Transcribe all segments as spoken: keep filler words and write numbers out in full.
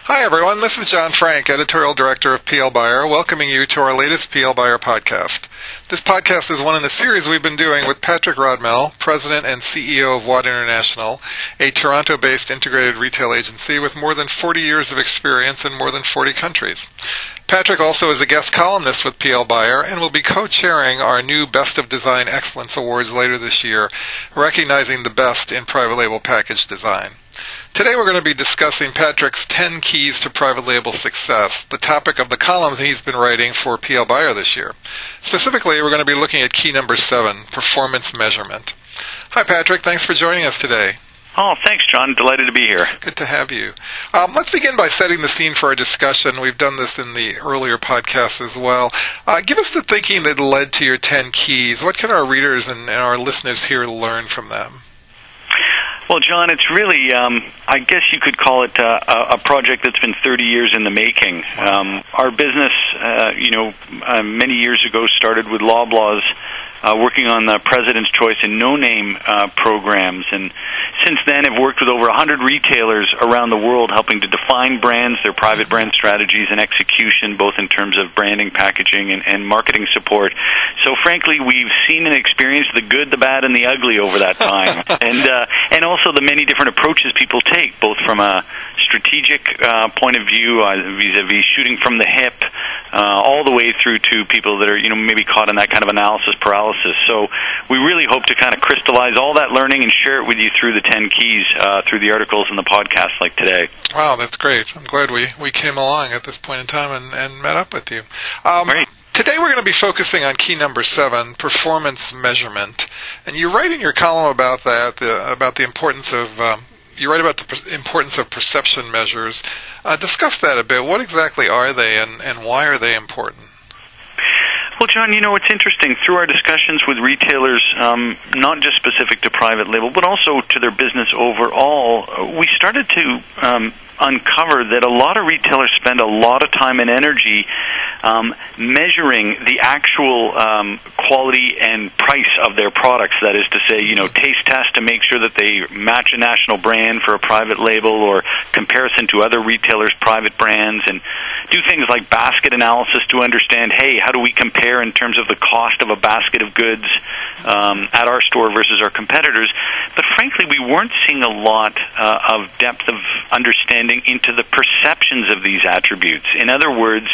Hi, everyone. This is John Frank, Editorial Director of P L Buyer, welcoming you to our latest P L Buyer podcast. This podcast is one in a series we've been doing with Patrick Rodmell, President and C E O of Watt International, a Toronto-based integrated retail agency with more than forty years of experience in more than forty countries. Patrick also is a guest columnist with P L Buyer and will be co-chairing our new Best of Design Excellence Awards later this year, recognizing the best in private label package design. Today we're going to be discussing Patrick's ten Keys to Private Label Success, the topic of the column he's been writing for P L Buyer this year. Specifically, we're going to be looking at key number seven, performance measurement. Hi, Patrick. Thanks for joining us today. Oh, thanks, John. Delighted to be here. Good to have you. Um, let's begin by setting the scene for our discussion. We've done this in the earlier podcasts as well. Uh, give us the thinking that led to your ten keys. What can our readers and, and our listeners here learn from them? Well, John, it's really, um, I guess you could call it uh, a project that's been thirty years in the making. Um, our business, uh, you know, uh, many years ago started with Loblaws, uh, working on the President's Choice and no-name uh, programs. And since then, I've worked with over one hundred retailers around the world helping to define brands, their private brand strategies, and execution, both in terms of branding, packaging, and, and marketing support. So, frankly, we've seen and experienced the good, the bad, and the ugly over that time. and uh, and also the many different approaches people take, both from a strategic uh, point of view, uh, vis-a-vis shooting from the hip, uh, all the way through to people that are, you know, maybe caught in that kind of analysis paralysis. So we really hope to kind of crystallize all that learning and share it with you through the ten keys, uh, through the articles and the podcast like today. Wow, that's great. I'm glad we, we came along at this point in time and, and met up with you. Um, Great. Today we're going to be focusing on key number seven, performance measurement. And you write in your column about that, the, about the importance of, um, you write about the per- importance of perception measures. Uh, discuss that a bit. What exactly are they and, and why are they important? Well, John, you know, it's interesting. Through our discussions with retailers, um, not just specific to private label, but also to their business overall, we started to um, uncover that a lot of retailers spend a lot of time and energy um, measuring the actual um, quality and price of their products. That is to say, you know, taste test to make sure that they match a national brand for a private label or comparison to other retailers' private brands, and do things like basket analysis to understand, hey, how do we compare in terms of the cost of a basket of goods um, at our store versus our competitors. But frankly, we weren't seeing a lot uh, of depth of understanding into the perceptions of these attributes. In other words,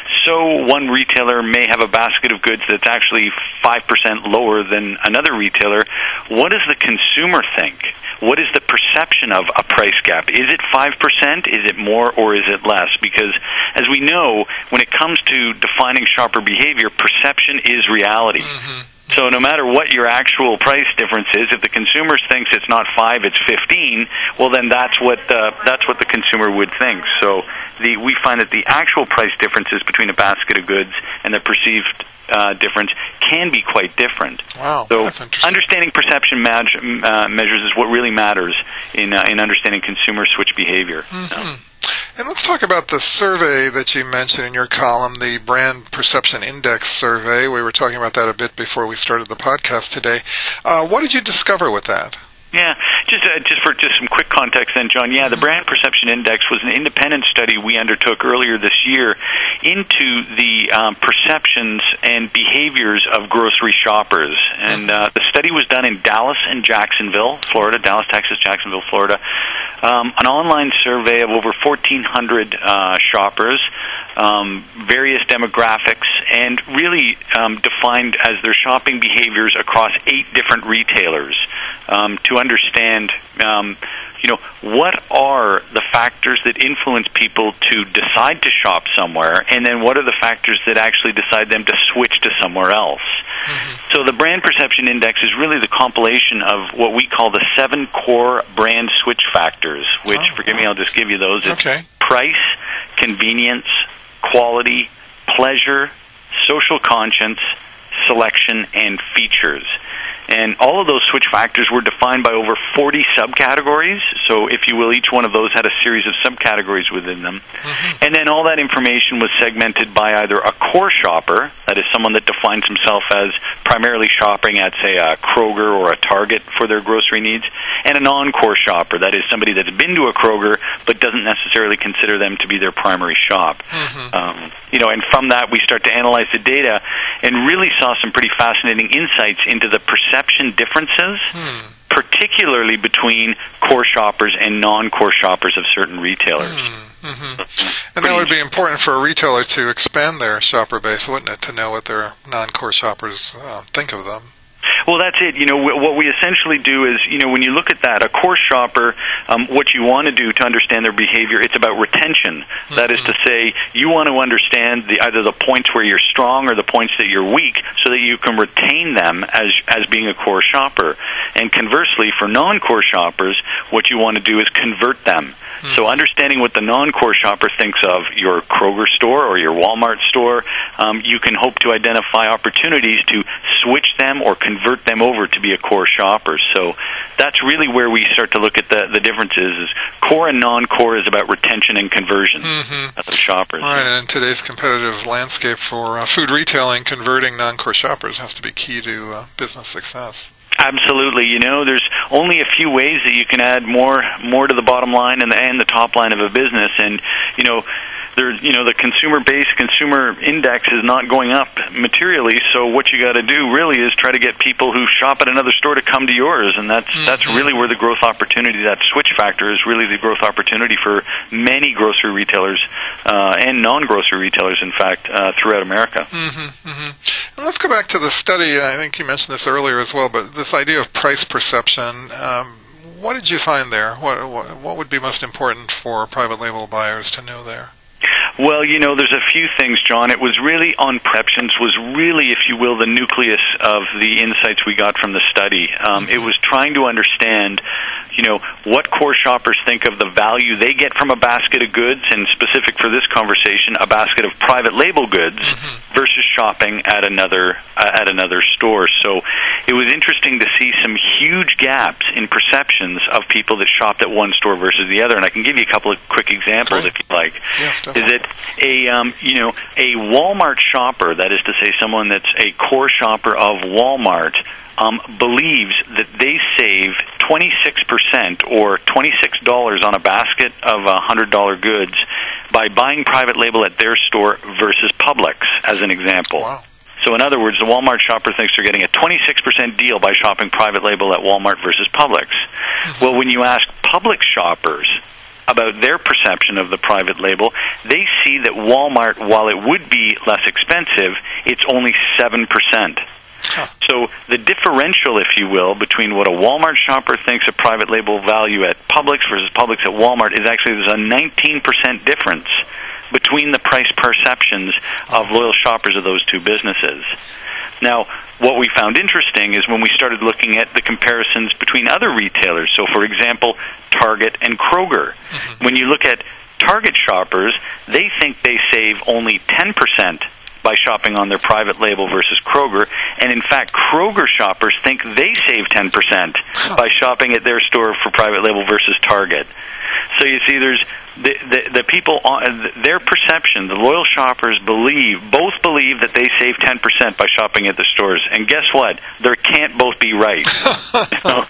so one retailer may have a basket of goods that's actually five percent lower than another retailer. What does the consumer think? What is the perception of a price gap? Is it five percent? Is it more or is it less? Because as we know, when it comes to defining shopper behavior, perception is reality. Mm-hmm. So no matter what your actual price difference is, if the consumer thinks it's not five, it's fifteen, well then that's what uh, that's what the consumer would think. So the, we find that the actual price differences between a basket of goods and the perceived uh, difference can be quite different. Wow, so that's interesting. Understanding perception mag- uh, measures is what really matters in uh, in understanding consumer switch behavior. Mm-hmm. So. And let's talk about the survey that you mentioned in your column, the Brand Perception Index survey. We were talking about that a bit before we started the podcast today. Uh, what did you discover with that? Yeah, just uh, just for just some quick context then, John. Yeah, the Brand Perception Index was an independent study we undertook earlier this year into the um, perceptions and behaviors of grocery shoppers. And uh, the study was done in Dallas and Jacksonville, Florida, Dallas, Texas, Jacksonville, Florida. Um, an online survey of over fourteen hundred uh, shoppers, um, various demographics, and really um, defined as their shopping behaviors across eight different retailers um, to understand, um, you know, what are the factors that influence people to decide to shop somewhere, and then what are the factors that actually decide them to switch to somewhere else. Mm-hmm. So the Brand Perception Index is really the compilation of what we call the seven core brand switch factors, which, oh. forgive me, I'll just give you those. It's okay. Price, convenience, quality, pleasure, social conscience, selection, and features. And all of those switch factors were defined by over forty subcategories. So, if you will, each one of those had a series of subcategories within them. Mm-hmm. And then all that information was segmented by either a core shopper, that is someone that defines himself as primarily shopping at, say, a Kroger or a Target for their grocery needs, and a non-core shopper, that is somebody that's been to a Kroger but doesn't necessarily consider them to be their primary shop. Mm-hmm. Um, you know, and from that we start to analyze the data and really saw some pretty fascinating insights into the perception differences, hmm. particularly between core shoppers and non-core shoppers of certain retailers. Hmm. Mm-hmm. And that would be important for a retailer to expand their shopper base, wouldn't it, to know what their non-core shoppers uh, think of them? Well, that's it. You know, what we essentially do is, you know, when you look at that, a core shopper, um, what you want to do to understand their behavior, it's about retention. Mm-hmm. That is to say, you want to understand the, either the points where you're strong or the points that you're weak so that you can retain them as as being a core shopper. And conversely, for non-core shoppers, what you want to do is convert them. Mm-hmm. So understanding what the non-core shopper thinks of your Kroger store or your Walmart store, um, you can hope to identify opportunities to switch them or convert them over to be a core shopper. So that's really where we start to look at the, the differences. Is core and non-core is about retention and conversion mm-hmm. of the shoppers. All right, and in today's competitive landscape for uh, food retailing, converting non-core shoppers has to be key to uh, business success. Absolutely. You know, there's only a few ways that you can add more more to the bottom line and the, and the top line of a business. And, you know, there, you know, the consumer-based consumer index is not going up materially, so what you got to do really is try to get people who shop at another store to come to yours, and that's mm-hmm. that's really where the growth opportunity, that switch factor, is really the growth opportunity for many grocery retailers uh, and non-grocery retailers, in fact, uh, throughout America. Mm-hmm, mm-hmm. And let's go back to the study. I think you mentioned this earlier as well, but this idea of price perception. Um, what did you find there? What, what what would be most important for private label buyers to know there? Well, you know, there's a few things, John. It was really on perceptions was really, if you will, the nucleus of the insights we got from the study. Um, it was trying to understand, you know, what core shoppers think of the value they get from a basket of goods, and specific for this conversation, a basket of private label goods mm-hmm. versus shopping at another uh, at another store. So it was interesting to see some huge gaps in perceptions of people that shopped at one store versus the other. And I can give you a couple of quick examples if you like. Yes, is that a um, you know a Walmart shopper, that is to say someone that's a core shopper of Walmart, um, believes that they save twenty-six percent or twenty-six dollars on a basket of one hundred dollars goods by buying private label at their store versus Publix, as an example. Wow. So in other words, the Walmart shopper thinks they're getting a twenty-six percent deal by shopping private label at Walmart versus Publix. Mm-hmm. Well, when you ask Publix shoppers about their perception of the private label, they see that Walmart, while it would be less expensive, it's only seven percent. Huh. So the differential, if you will, between what a Walmart shopper thinks a private label value at Publix versus Publix at Walmart is actually there's a nineteen percent difference between the price perceptions of loyal shoppers of those two businesses. Now, what we found interesting is when we started looking at the comparisons between other retailers. So, for example, Target and Kroger. Mm-hmm. When you look at Target shoppers, they think they save only ten percent by shopping on their private label versus Kroger. And in fact, Kroger shoppers think they save ten percent huh. by shopping at their store for private label versus Target. So you see, there's the, the, the people, on, their perception, the loyal shoppers believe, both believe that they save ten percent by shopping at the stores. And guess what? There can't both be right. You know?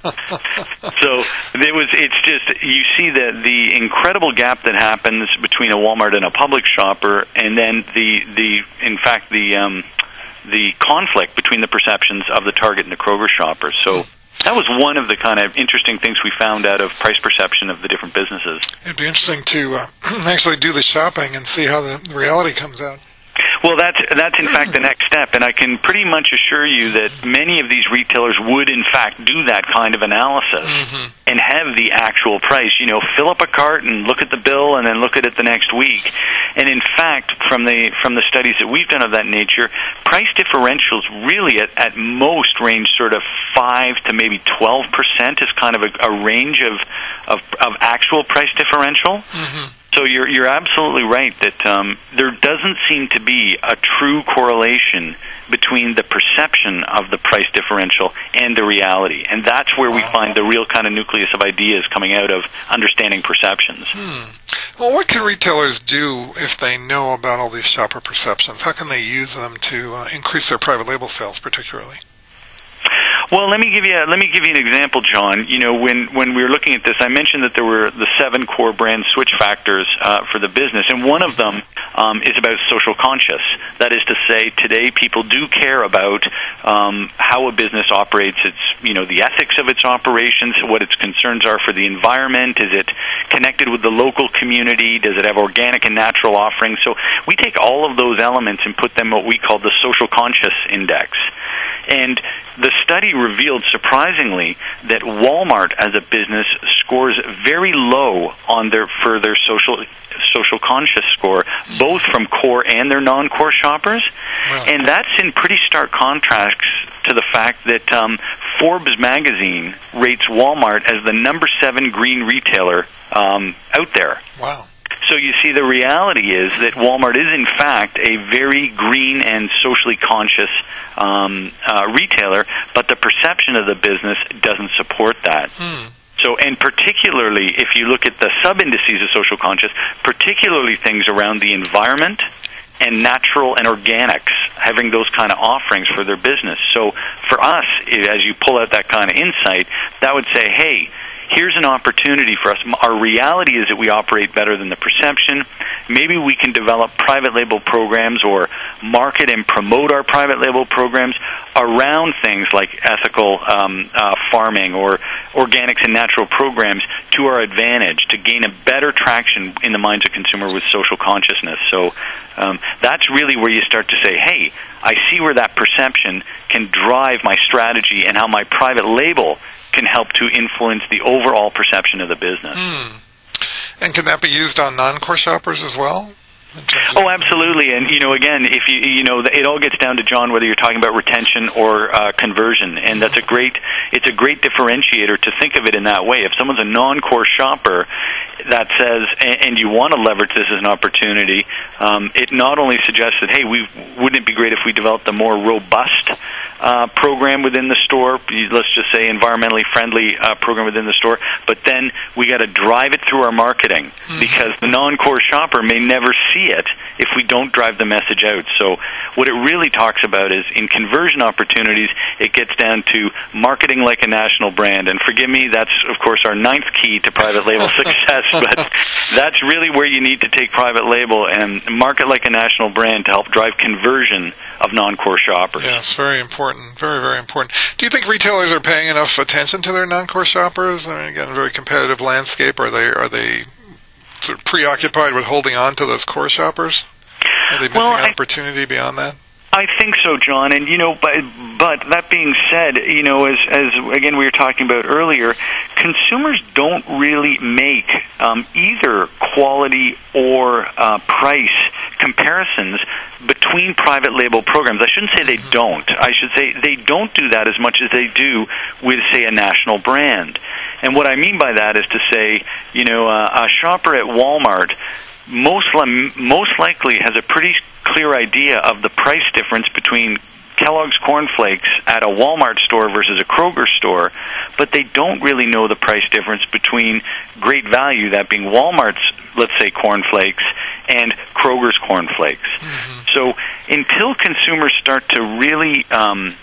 So it was, it's just, you see the, the incredible gap that happens between a Walmart and a Publix shopper, and then the, the in fact, the, um, the conflict between the perceptions of the Target and the Kroger shoppers. So that was one of the kind of interesting things we found out of price perception of the different businesses. It'd be interesting to uh, actually do the shopping and see how the reality comes out. Well, that's that's in fact the next step, and I can pretty much assure you that many of these retailers would in fact do that kind of analysis mm-hmm. and have the actual price. You know, fill up a cart and look at the bill, and then look at it the next week. And in fact, from the from the studies that we've done of that nature, price differentials really at, at most range sort of five to maybe twelve percent is kind of a, a range of, of of actual price differential. Mm-hmm. So you're you're absolutely right that um, there doesn't seem to be a true correlation between the perception of the price differential and the reality, and that's where we find the real kind of nucleus of ideas coming out of understanding perceptions. Hmm. Well, what can retailers do if they know about all these shopper perceptions? How can they use them to uh, increase their private label sales, particularly? Well, let me give you a, let me give you an example, John. You know, when when we were looking at this, I mentioned that there were the seven core brand switch factors uh, for the business, and one of them um, is about social conscious. That is to say, today people do care about um, how a business operates. Its you know the ethics of its operations, what its concerns are for the environment. Is it connected with the local community? Does it have organic and natural offerings? So we take all of those elements and put them what we call the social conscious index. And the study revealed, surprisingly, that Walmart as a business scores very low on their for their social social conscious score, both from core and their non-core shoppers. Wow. And that's in pretty stark contrast to the fact that um, Forbes magazine rates Walmart as the number seven green retailer um, out there. Wow. So you see, the reality is that Walmart is, in fact, a very green and socially conscious um, uh, retailer, but the perception of the business doesn't support that. Hmm. So, and particularly, if you look at the sub-indices of social conscious, particularly things around the environment and natural and organics, having those kind of offerings for their business. So for us, as you pull out that kind of insight, that would say, hey, here's an opportunity for us. Our reality is that we operate better than the perception. Maybe we can develop private label programs or market and promote our private label programs around things like ethical um, uh, farming or organics and natural programs to our advantage to gain a better traction in the minds of consumer with social consciousness. So um, that's really where you start to say, hey, I see where that perception can drive my strategy and how my private label can help to influence the overall perception of the business. Hmm. And can that be used on non-core shoppers as well? Oh, absolutely. And, you know, again, if you, you know, it all gets down to, John, whether you're talking about retention or uh, conversion. And that's a great, it's a great differentiator to think of it in that way. If someone's a non-core shopper that says, and you want to leverage this as an opportunity, um, it not only suggests that, hey, we wouldn't it be great if we developed a more robust uh, program within the store, let's just say environmentally friendly uh, program within the store, but then we got to drive it through our marketing mm-hmm. because the non-core shopper may never see it if we don't drive the message out. So what it really talks about is in conversion opportunities, it gets down to marketing like a national brand. And forgive me, that's, of course, our ninth key to private label success, but that's really where you need to take private label and market like a national brand to help drive conversion of non-core shoppers. Yes, very important. Very, very important. Do you think retailers are paying enough attention to their non-core shoppers? I mean, again, a very competitive landscape. Are they, are they sort of preoccupied with holding on to those core shoppers? Are they missing well, an I, opportunity beyond that? I think so, John. And, you know, but, but that being said, you know, as, as again we were talking about earlier, consumers don't really make um, either quality or uh, price comparisons between private label programs. I shouldn't say they mm-hmm. don't. I should say they don't do that as much as they do with, say, a national brand. And what I mean by that is to say, you know, uh, a shopper at Walmart most li- most likely has a pretty clear idea of the price difference between Kellogg's Corn Flakes at a Walmart store versus a Kroger store, but they don't really know the price difference between Great Value, that being Walmart's, let's say, Corn Flakes, and Kroger's Corn Flakes. Mm-hmm. So until consumers start to really um,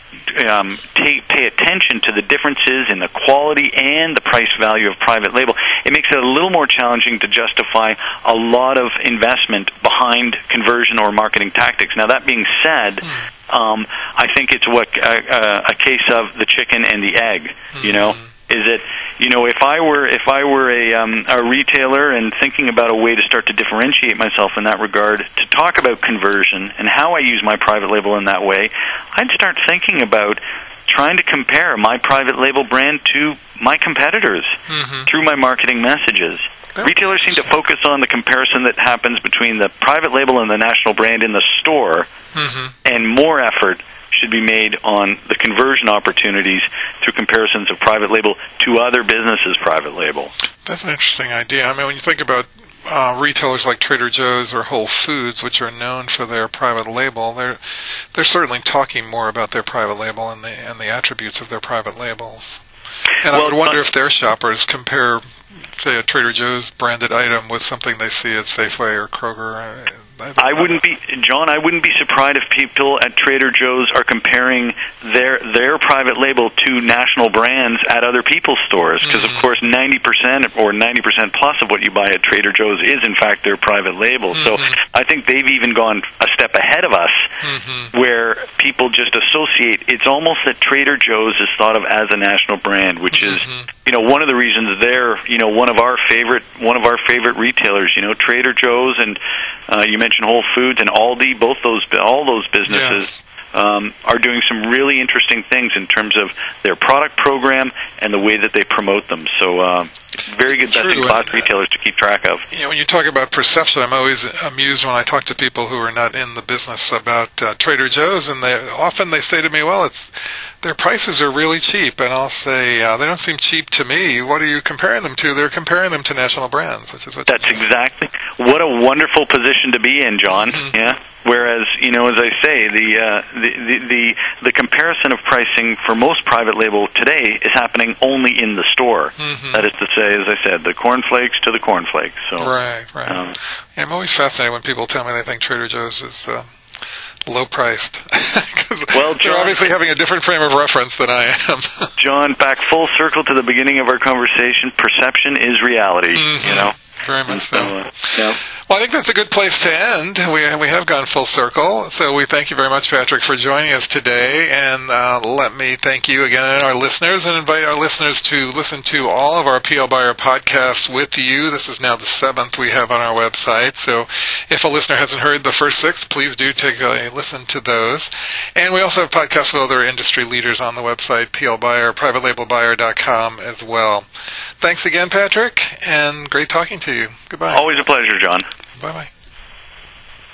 Um, take, pay attention to the differences in the quality and the price value of private label, it makes it a little more challenging to justify a lot of investment behind conversion or marketing tactics. Now, that being said, um, I think it's what a, a case of the chicken and the egg, you know? Is it, you know, if I were if I were a um, a retailer and thinking about a way to start to differentiate myself in that regard, to talk about conversion and how I use my private label in that way, I'd start thinking about trying to compare my private label brand to my competitors mm-hmm. through my marketing messages. Retailers seem to focus on the comparison that happens between the private label and the national brand in the store, mm-hmm. and more effort should be made on the conversion opportunities through comparisons of private label to other businesses' private label. That's an interesting idea. I mean, when you think about uh, retailers like Trader Joe's or Whole Foods, which are known for their private label, they're they're certainly talking more about their private label and the and the attributes of their private labels. And well, I would wonder uh, if their shoppers compare, say, a Trader Joe's branded item with something they see at Safeway or Kroger. I, I wouldn't be, John, I wouldn't be surprised if people at Trader Joe's are comparing their their private label to national brands at other people's stores, because, mm-hmm. of course, ninety percent or ninety percent plus of what you buy at Trader Joe's is, in fact, their private label. Mm-hmm. So I think they've even gone a step ahead of us, mm-hmm. where people just associate. It's almost that Trader Joe's is thought of as a national brand, which mm-hmm. is, you know, one of the reasons they're, you know, one of our favorite one of our favorite retailers. You know, Trader Joe's and uh, you mentioned Whole Foods and Aldi, both those all those businesses. Yes. Um, are doing some really interesting things in terms of their product program and the way that they promote them. So, uh, very good best-in-class retailers to keep track of. You know, when you talk about perception, I'm always amused when I talk to people who are not in the business about uh, Trader Joe's, and they often they say to me, "Well, it's their prices are really cheap," and I'll say, uh, "They don't seem cheap to me. What are you comparing them to?" They're comparing them to national brands, which is what. That's exactly what a wonderful position to be in, John. Mm-hmm. Yeah. Whereas, you know, as I say, the, uh, the the the the comparison of pricing for most private label today is happening only in the store. Mm-hmm. That is to say, as I said, the cornflakes to the cornflakes. So, right, right. Um, yeah, I'm always fascinated when people tell me they think Trader Joe's is uh, low priced. Well, John, they're obviously having a different frame of reference than I am. John, back full circle to the beginning of our conversation. Perception is reality. Mm-hmm. You know. Very much so. Uh, yeah. Well, I think that's a good place to end. We we have gone full circle. So we thank you very much, Patrick, for joining us today. And uh, let me thank you again and our listeners, and invite our listeners to listen to all of our P L Buyer podcasts with you. This is now the seventh we have on our website. So if a listener hasn't heard the first six, please do take a listen to those. And we also have podcasts with other industry leaders on the website, P L Buyer, private label buyer dot com as well. Thanks again, Patrick, and great talking to you. Goodbye. Always a pleasure, John. Bye-bye.